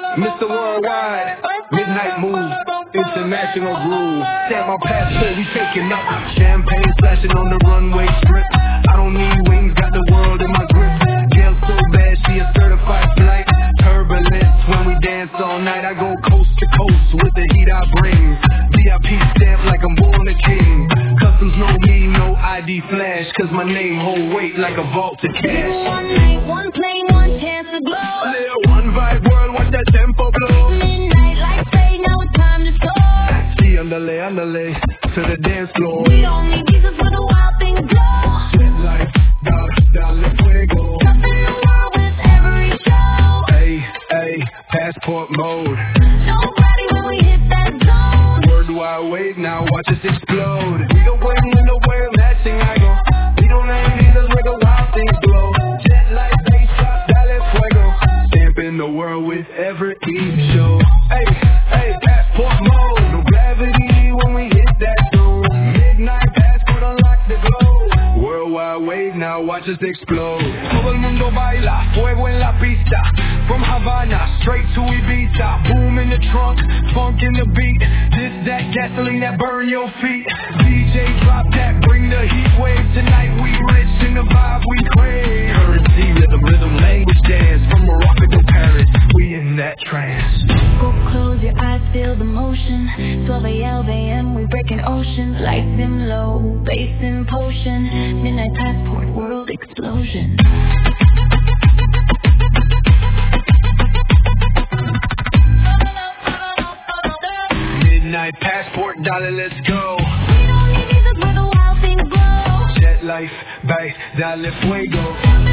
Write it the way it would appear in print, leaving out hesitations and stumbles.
Mr. Worldwide, midnight move, international groove. Stamp my passport, we taking up. Champagne flashing on the runway strip. I don't need wings, got the world in my grip. Girl so bad, she a certified flight. Turbulence when we dance all night. I go coast to coast with the heat I bring. VIP stamp like I'm born a king. Customs know me, no ID flash, cause my name hold weight like a vault of cash. One night, one plane, one chance to glow. A little one vibe world, watch that tempo blow. Midnight like say, now it's time to soar. See underlay, to the dance floor. We don't need visas for the wild things go. Jet life, dale fuego. Up in the world with every show. Hey, passport mode. Nobody when we hit that zone. Worldwide wave now, watch us explode. We don't wait in the way matching I go. We don't aim needles where the wild things glow. Jet life, bass drop, dale fuego. Stamping the world with every show. Hey, passport mode. No gravity when we hit that zone. Midnight passport unlock the globe. Worldwide wave now, watch us explode. Todo el mundo baila, fuego en la pista. From Havana, straight to Ibiza. Boom in the trunk, funk in the beat. This, that gasoline that burn your feet. DJ drop that, bring the heat wave. Tonight we rich in the vibe we crave. Currency, rhythm, language dance. From Morocco to Paris, we in that trance. Go close your eyes, feel the motion. 12 a.m. we breaking oceans. Lights dim low, bass in potion. Midnight passport, world explosion. Midnight passport, dollar, let's go. We don't need visas where the wild things glow. Jet life, dale fuego.